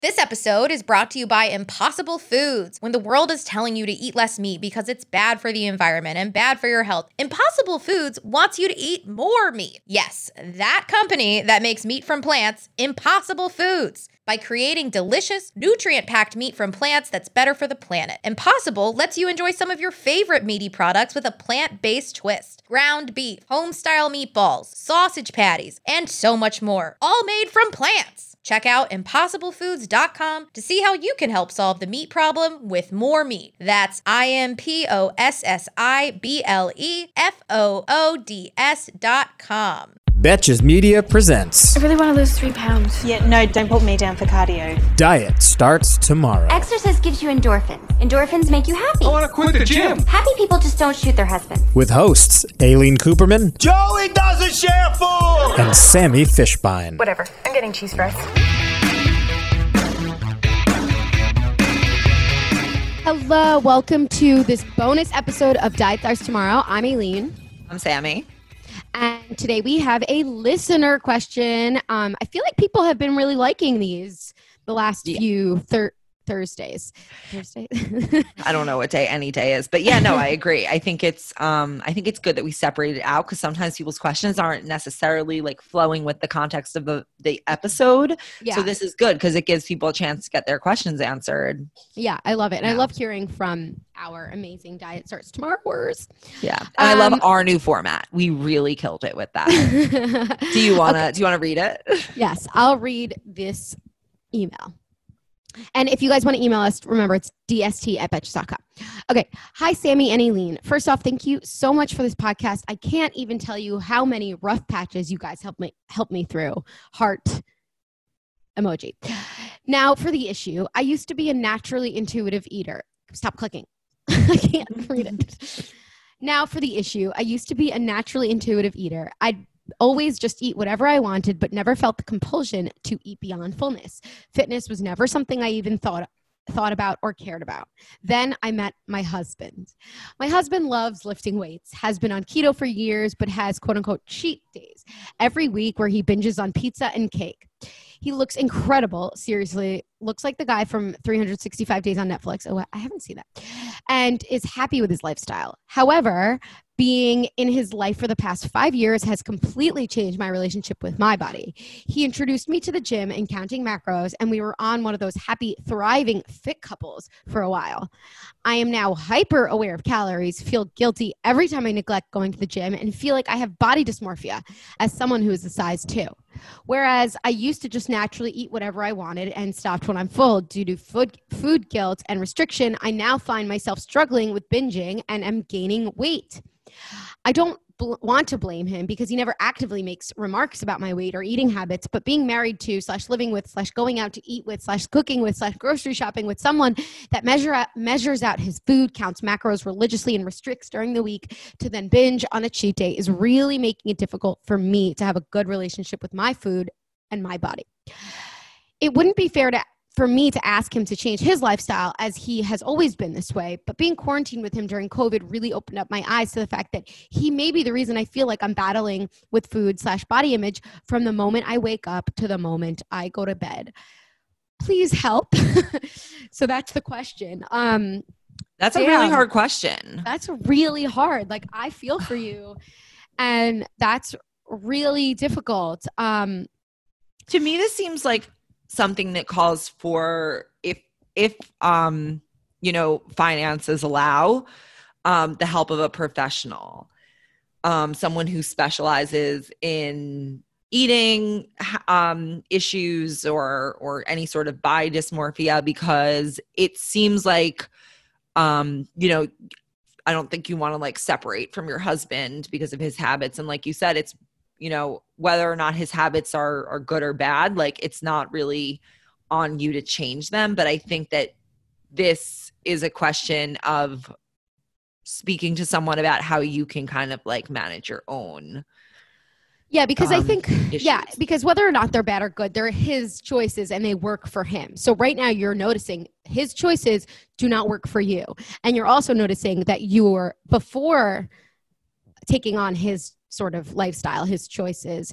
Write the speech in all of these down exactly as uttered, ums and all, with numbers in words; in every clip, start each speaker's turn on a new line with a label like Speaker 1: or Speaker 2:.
Speaker 1: This episode is brought to you by Impossible Foods. When the world is telling you to eat less meat because it's bad for the environment and bad for your health, Impossible Foods wants you to eat more meat. Yes, that company that makes meat from plants, Impossible Foods. By creating delicious, nutrient-packed meat from plants that's better for the planet, Impossible lets you enjoy some of your favorite meaty products with a plant-based twist. Ground beef, home-style meatballs, sausage patties, and so much more. All made from plants. Check out impossible foods dot com to see how you can help solve the meat problem with more meat. That's I M P O S S I B L E F O O D S dot com.
Speaker 2: Betches Media presents.
Speaker 3: I really want to lose three pounds.
Speaker 4: Yeah, no, don't put me down for cardio.
Speaker 2: Diet starts tomorrow.
Speaker 5: Exercise gives you endorphins. Endorphins make you happy.
Speaker 6: I want to quit the gym.
Speaker 5: Happy people just don't shoot their husbands.
Speaker 2: With hosts Aileen Cooperman,
Speaker 6: Joey doesn't share food!
Speaker 2: and Sammy Fishbein.
Speaker 3: Whatever. I'm getting cheese fries.
Speaker 7: Hello, welcome to this bonus episode of Diet Starts Tomorrow. I'm Aileen.
Speaker 4: I'm Sammy.
Speaker 7: And today we have a listener question. Um, I feel like people have been really liking these the last
Speaker 4: Yeah.
Speaker 7: few thir- Thursdays. Thursday.
Speaker 4: I don't know what day any day is, but yeah, no, I agree. I think it's um I think it's good that we separate it out because sometimes people's questions aren't necessarily like flowing with the context of the, the episode.
Speaker 7: Yeah.
Speaker 4: So this is good because it gives people a chance to get their questions answered.
Speaker 7: Yeah, I love it. And I
Speaker 4: Yeah.
Speaker 7: love hearing from our amazing Diet Starts Tomorrowers.
Speaker 4: Yeah. And I love
Speaker 7: Um,
Speaker 4: our new format. We really killed it with that. Do you wanna
Speaker 7: Okay.
Speaker 4: do you wanna read it?
Speaker 7: Yes, I'll read this email. And if you guys want to email us, remember it's D S T at betches dot com. Okay. Hi, Sammy and Aileen. First off, thank you so much for this podcast. I can't even tell you how many rough patches you guys helped me help me through. Heart emoji. Now for the issue. I used to be a naturally intuitive eater. Stop clicking. I can't read it. Now for the issue. I used to be a naturally intuitive eater. I'd always just eat whatever I wanted, but never felt the compulsion to eat beyond fullness. Fitness was never something I even thought thought about or cared about. Then I met my husband. My husband loves lifting weights, has been on keto for years, but has quote unquote cheat days every week where he binges on pizza and cake. He looks incredible. Seriously, looks like the guy from three hundred sixty-five days on Netflix. Oh, I haven't seen that. And is happy with his lifestyle. However, being in his life for the past five years has completely changed my relationship with my body. He introduced me to the gym and counting macros, and we were on one of those happy, thriving, fit couples for a while. I am now hyper aware of calories, feel guilty every time I neglect going to the gym, and feel like I have body dysmorphia as someone who is a size two. Whereas I used to just naturally eat whatever I wanted and stopped when I'm full due to food, food guilt and restriction, I now find myself struggling with binging and am gaining weight. I don't bl- want to blame him because he never actively makes remarks about my weight or eating habits, but being married to slash living with slash going out to eat with slash cooking with slash grocery shopping with someone that measure out, measures out his food, counts macros religiously and restricts during the week to then binge on a cheat day is really making it difficult for me to have a good relationship with my food and my body. It wouldn't be fair to for me to ask him to change his lifestyle as he has always been this way. But being quarantined with him during COVID really opened up my eyes to the fact that he may be the reason I feel like I'm battling with food slash body image from the moment I wake up to the moment I go to bed. Please help. So that's the question. Um,
Speaker 4: That's a
Speaker 7: Yeah.
Speaker 4: really hard question.
Speaker 7: that's really hard. Like I feel for you and that's really difficult. Um,
Speaker 4: To me, this seems like something that calls for if if um you know finances allow um the help of a professional, um someone who specializes in eating um issues or or any sort of body dysmorphia, because it seems like um you know I don't think you want to like separate from your husband because of his habits, and like you said, it's you know, whether or not his habits are are good or bad, like it's not really on you to change them. But I think that this is a question of speaking to someone about how you can kind of like manage your own.
Speaker 7: Yeah, because I
Speaker 4: um,
Speaker 7: think, yeah,
Speaker 4: issues.
Speaker 7: because whether or not they're bad or good, they're his choices and they work for him. So right now you're noticing his choices do not work for you. And you're also noticing that you're, before taking on his sort of lifestyle, his choices,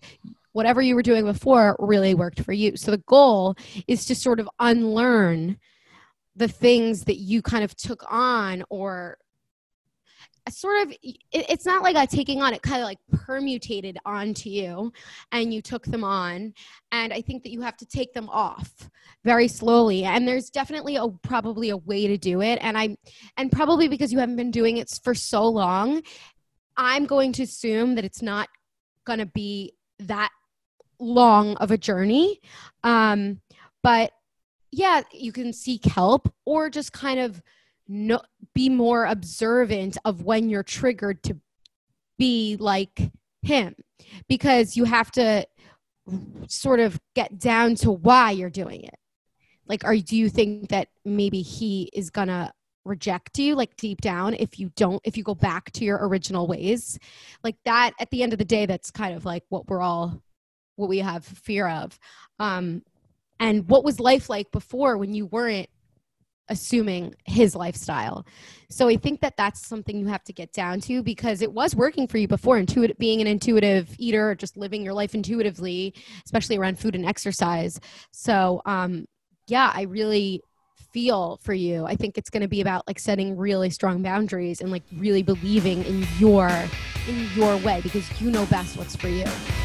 Speaker 7: whatever you were doing before really worked for you. So the goal is to sort of unlearn the things that you kind of took on, or sort of, it, it's not like a taking on, it kind of like permutated onto you and you took them on. And I think that you have to take them off very slowly. And there's definitely a, probably a way to do it. And I, and probably because you haven't been doing it for so long, I'm going to assume that it's not going to be that long of a journey. Um, but yeah, you can seek help or just kind of no, be more observant of when you're triggered to be like him, because you have to sort of get down to why you're doing it. Like, are do you think that maybe he is gonna reject you, like deep down, if you don't, if you go back to your original ways? Like that, at the end of the day, that's kind of like what we're all, what we have fear of. Um, and what was life like before when you weren't assuming his lifestyle? So I think that that's something you have to get down to, because it was working for you before, intuitive, being an intuitive eater, just living your life intuitively, especially around food and exercise. So um, yeah, I really feel for you. I think it's going to be about like setting really strong boundaries and like really believing in your, in your way, because you know best what's for you.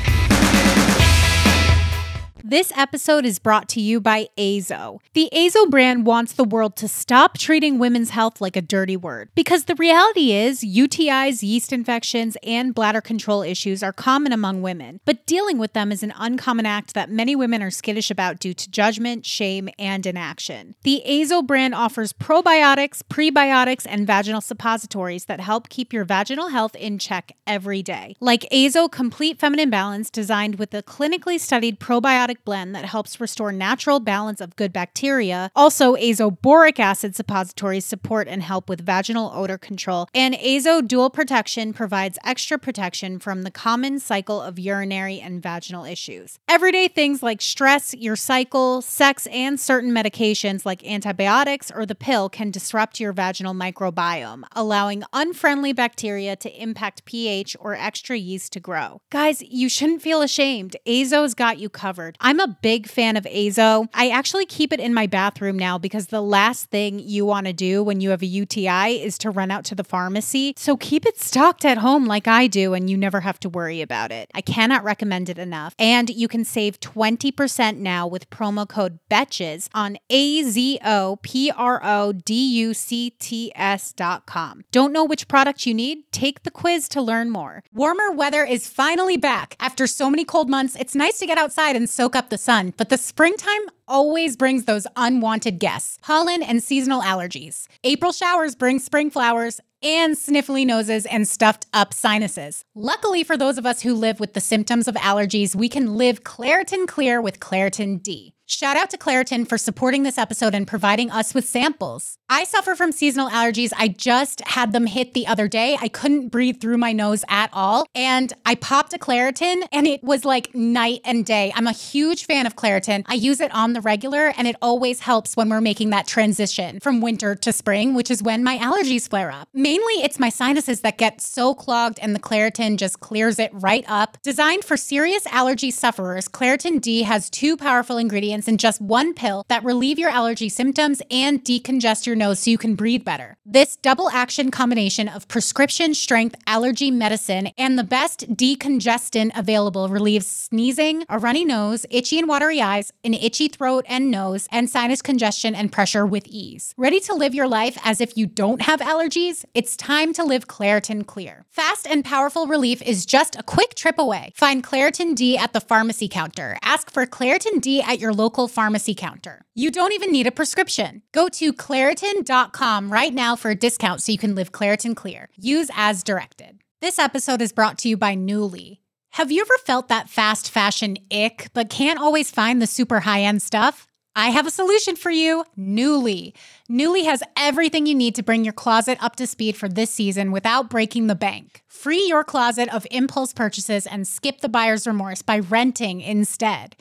Speaker 8: This episode is brought to you by Azo. The Azo brand wants the world to stop treating women's health like a dirty word, because the reality is U T Is, yeast infections, and bladder control issues are common among women, but dealing with them is an uncommon act that many women are skittish about due to judgment, shame, and inaction. The Azo brand offers probiotics, prebiotics, and vaginal suppositories that help keep your vaginal health in check every day. Like Azo Complete Feminine Balance, designed with a clinically studied probiotic blend that helps restore natural balance of good bacteria. Also, Azo Boric Acid suppositories support and help with vaginal odor control. And Azo Dual Protection provides extra protection from the common cycle of urinary and vaginal issues. Everyday things like stress, your cycle, sex, and certain medications like antibiotics or the pill can disrupt your vaginal microbiome, allowing unfriendly bacteria to impact pH or extra yeast to grow. Guys, you shouldn't feel ashamed. Azo's got you covered. I'm a big fan of Azo. I actually keep it in my bathroom now because the last thing you want to do when you have a U T I is to run out to the pharmacy. So keep it stocked at home like I do, and you never have to worry about it. I cannot recommend it enough. And you can save twenty percent now with promo code BETCHES on A Z O P R O D U C T S dot com. Don't know which product you need? Take the quiz to learn more.
Speaker 9: Warmer weather is finally back. After so many cold months, it's nice to get outside and soak up the sun, but the springtime always brings those unwanted guests, pollen and seasonal allergies. April showers bring spring flowers and sniffly noses and stuffed up sinuses. Luckily for those of us who live with the symptoms of allergies, we can live Claritin Clear with Claritin D. Shout out to Claritin for supporting this episode and providing us with samples. I suffer from seasonal allergies. I just had them hit the other day. I couldn't breathe through my nose at all. And I popped a Claritin and it was like night and day. I'm a huge fan of Claritin. I use it on the regular and it always helps when we're making that transition from winter to spring, which is when my allergies flare up. Mainly it's my sinuses that get so clogged and the Claritin just clears it right up. Designed for serious allergy sufferers, Claritin D has two powerful ingredients in just one pill that relieve your allergy symptoms and decongest your nose so you can breathe better. This double action combination of prescription strength allergy medicine and the best decongestant available relieves sneezing, a runny nose, itchy and watery eyes, an itchy throat and nose, and sinus congestion and pressure with ease. Ready to live your life as if you don't have allergies? It's time to live Claritin Clear. Fast and powerful relief is just a quick trip away. Find Claritin D at the pharmacy counter. Ask for Claritin D at your local pharmacy counter. You don't even need a prescription. Go to Claritin dot com right now for a discount so you can live Claritin Clear. Use as directed. This episode is brought to you by Nuuly. Have you ever felt that fast fashion ick, but can't always find the super high-end stuff? I have a solution for you, Nuuly. Nuuly has everything you need to bring your closet up to speed for this season without breaking the bank. Free your closet of impulse purchases and skip the buyer's remorse by renting instead.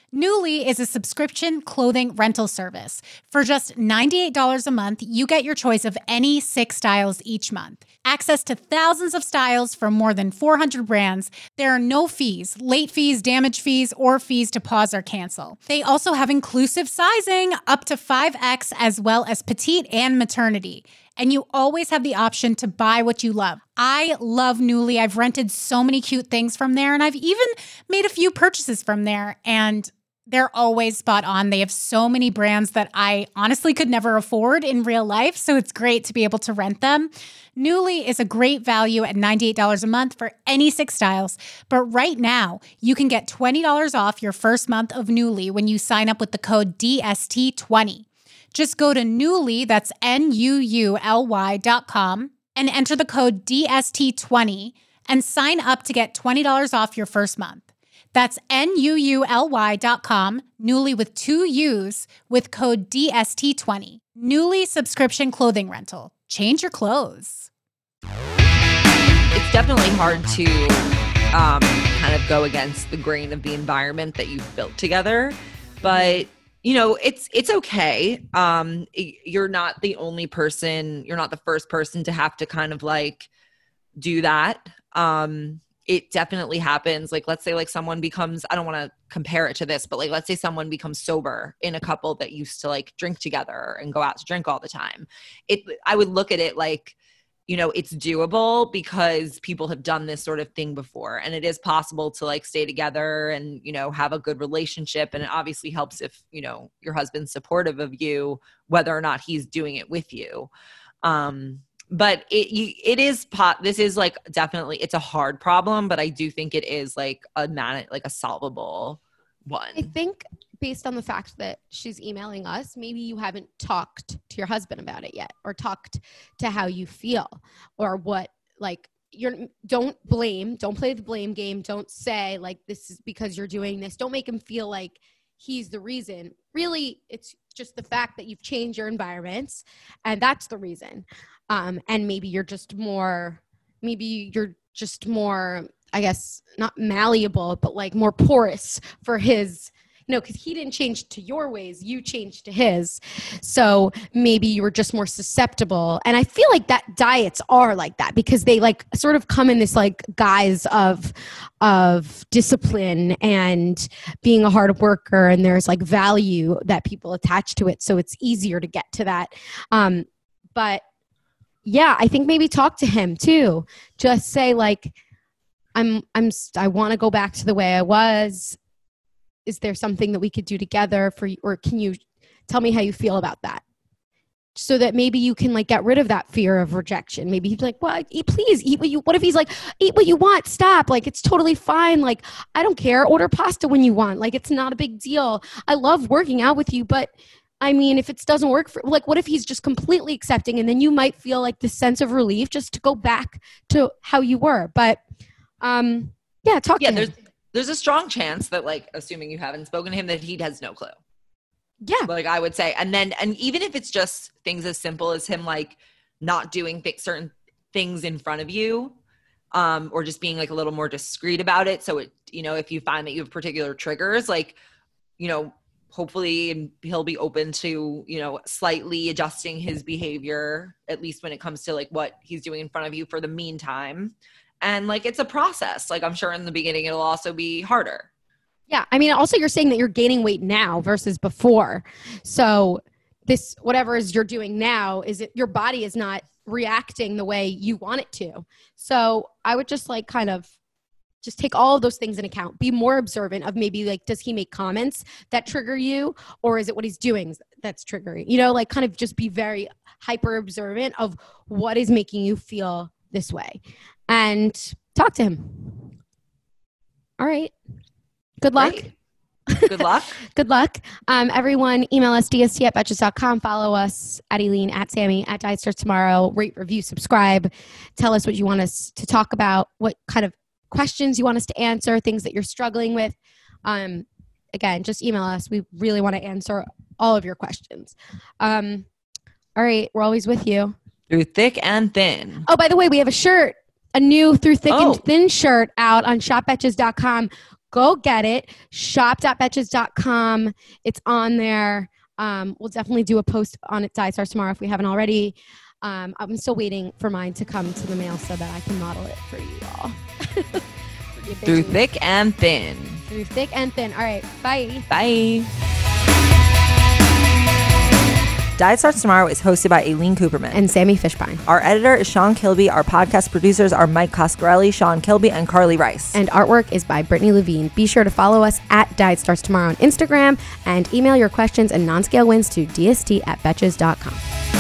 Speaker 8: Nuuly is a subscription clothing rental service. For just ninety-eight dollars a month, you get your choice of any six styles each month. Access to thousands of styles from more than four hundred brands. There are no fees, late fees, damage fees, or fees to pause or cancel. They also have inclusive sizing up to five X as well as petite and maternity. And you always have the option to buy what you love. I love Nuuly. I've rented so many cute things from there, and I've even made a few purchases from there, and they're always spot on. They have so many brands that I honestly could never afford in real life, so it's great to be able to rent them. Nuuly is a great value at ninety-eight dollars a month for any six styles, but right now, you can get twenty dollars off your first month of Nuuly when you sign up with the code D S T twenty. Just go to Nuuly, that's N U U L Y dot com, and enter the code D S T twenty and sign up to get twenty dollars off your first month. That's N U U L Y dot com, Nuuly with two U's, with code D S T twenty. Nuuly subscription clothing rental. Change your clothes.
Speaker 4: It's definitely hard to um, kind of go against the grain of the environment that you've built together, but you know, it's it's okay. Um, you're not the only person. You're not the first person to have to kind of like do that. Um, it definitely happens. Like, let's say like someone becomes, I don't want to compare it to this, but like, let's say someone becomes sober in a couple that used to like drink together and go out to drink all the time. It, I would look at it like, you know, it's doable because people have done this sort of thing before, and it is possible to like stay together and, you know, have a good relationship. And it obviously helps if, you know, your husband's supportive of you, whether or not he's doing it with you. Um, But it you, it is pot. This is like definitely it's a hard problem, but I do think it is like a man like a solvable one.
Speaker 7: I think based on the fact that she's emailing us, maybe you haven't talked to your husband about it yet, or talked to how you feel, or what like you're. Don't blame. Don't play the blame game. Don't say like this is because you're doing this. Don't make him feel like he's the reason. Really, it's just the fact that you've changed your environments, and that's the reason. Um, and maybe you're just more, maybe you're just more, I guess, not malleable, but like more porous for his, you know, because he didn't change to your ways, you changed to his. So maybe you were just more susceptible. And I feel like that diets are like that because they like sort of come in this like guise of, of discipline and being a hard worker. And there's like value that people attach to it. So it's easier to get to that. Um, but yeah, I think maybe talk to him too. Just say like, I'm, I'm, I want to go back to the way I was. Is there something that we could do together for you? Or can you tell me how you feel about that? So that maybe you can like get rid of that fear of rejection. Maybe he's like, well, eat, please eat what you, what if he's like, eat what you want, stop. Like, it's totally fine. Like, I don't care. Order pasta when you want. Like, it's not a big deal. I love working out with you, but I mean, if it doesn't work for, like, what if he's just completely accepting, and then you might feel like this sense of relief just to go back to how you were. But, um, yeah, talk
Speaker 4: yeah,
Speaker 7: to
Speaker 4: there's,
Speaker 7: him.
Speaker 4: There's a strong chance that, like, assuming you haven't spoken to him, that he has no clue.
Speaker 7: Yeah.
Speaker 4: Like, I would say. And then, and even if it's just things as simple as him, like, not doing th- certain things in front of you, um, or just being, like, a little more discreet about it. So, it, you know, if you find that you have particular triggers, like, you know, hopefully he'll be open to, you know, slightly adjusting his behavior, at least when it comes to, like, what he's doing in front of you for the meantime. And, like, it's a process. Like, I'm sure in the beginning it'll also be harder.
Speaker 7: Yeah. I mean, also you're saying that you're gaining weight now versus before. So this, whatever is you're doing now, is it your body is not reacting the way you want it to. So I would just like kind of just take all of those things in account. Be more observant of maybe like, does he make comments that trigger you, or is it what he's doing that's triggering? You know, like kind of just be very hyper observant of what is making you feel this way, and talk to him. All right. Good luck.
Speaker 4: Great. Good luck.
Speaker 7: Good luck. Um, everyone, email us D S T at betches dot com. Follow us at Eileen, at Sammy, at Diet Starts Tomorrow. Rate, review, subscribe. Tell us what you want us to talk about, what kind of questions you want us to answer, things that you're struggling with. Um, again, just email us. We really want to answer all of your questions. Um, all right. We're always with you.
Speaker 4: Through thick and thin.
Speaker 7: Oh, by the way, we have a shirt, a new Through Thick
Speaker 4: Oh.
Speaker 7: and Thin shirt out on shop betches dot com. Go get it. shop dot betches dot com. It's on there. Um, we'll definitely do a post on it, Diet Stars tomorrow if we haven't already. Um, I'm still waiting for mine to come to the mail so that I can model it for you all.
Speaker 4: Through thick and thin.
Speaker 7: Through thick and thin. All right. Bye.
Speaker 4: Bye. Diet Starts Tomorrow is hosted by Aileen Cooperman
Speaker 7: And Sammy Fishbein.
Speaker 4: Our editor is Sean Kilby. Our podcast producers are Mike Coscarelli, Sean Kilby, and Carly Rice.
Speaker 7: And artwork is by Brittany Levine. Be sure to follow us at Diet Starts Tomorrow on Instagram and email your questions and non-scale wins to d s t at betches dot com.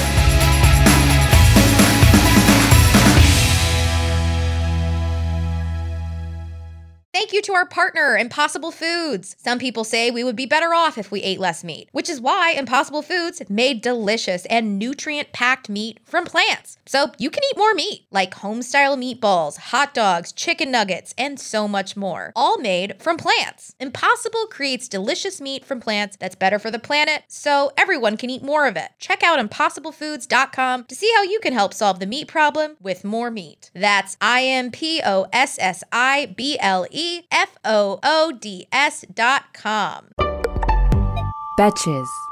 Speaker 1: Thank you to our partner, Impossible Foods. Some people say we would be better off if we ate less meat, which is why Impossible Foods made delicious and nutrient-packed meat from plants. So you can eat more meat, like home-style meatballs, hot dogs, chicken nuggets, and so much more, all made from plants. Impossible creates delicious meat from plants that's better for the planet, so everyone can eat more of it. Check out impossible foods dot com to see how you can help solve the meat problem with more meat. That's I M P O S S I B L E F O O D S dot com.
Speaker 10: Betches.